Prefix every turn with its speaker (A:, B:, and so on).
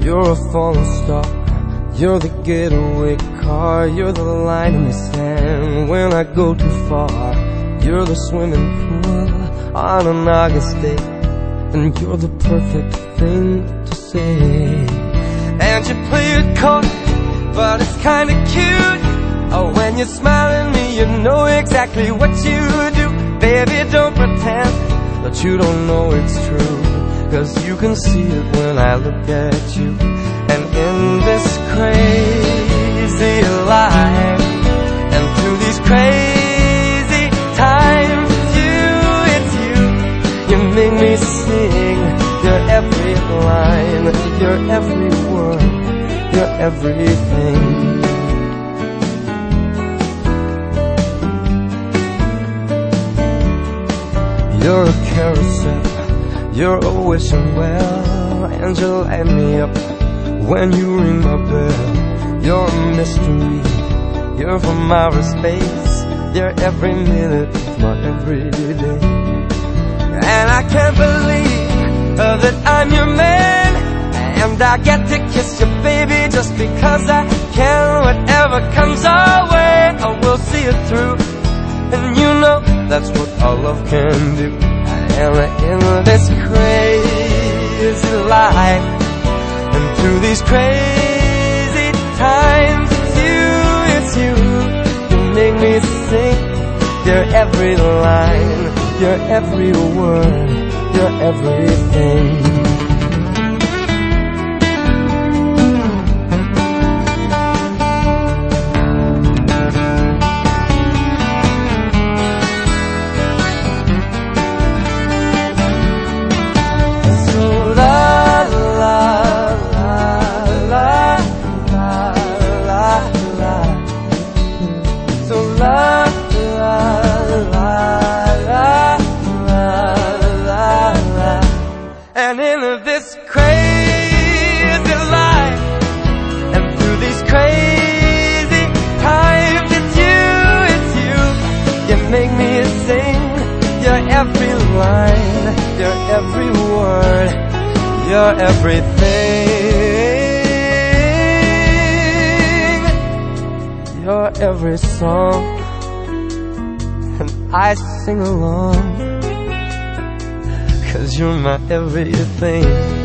A: You're a falling star, you're the getaway car, you're the line in the sand when I go too far. You're the swimming pool on an August day, and you're the perfect thing to say. And you play it cold, but it's kinda cute. Oh, when you smile at me, you know exactly what you do. Baby, don't pretend that you don't know it's true, 'cause you can see it when I look at you. And in this crazy life, and through these crazy times, it's you, you make me sing your every line, your every word, your everything. You're a carousel, you're always well, and you light me up when you ring my bell. You're a mystery, you're from outer space, you're every minute of my everyday. And I can't believe that I'm your man, and I get to kiss you, baby, just because I can. Whatever comes our way, I will see it through, and you know that's what our love can do. And in this crazy life, and through these crazy times, it's you, you make me sing your every line, your every word, your everything. And in this crazy life, and through these crazy times, it's you, you make me sing your every line, your every word, your everything, your every song, and I sing along, 'cause you're my everything.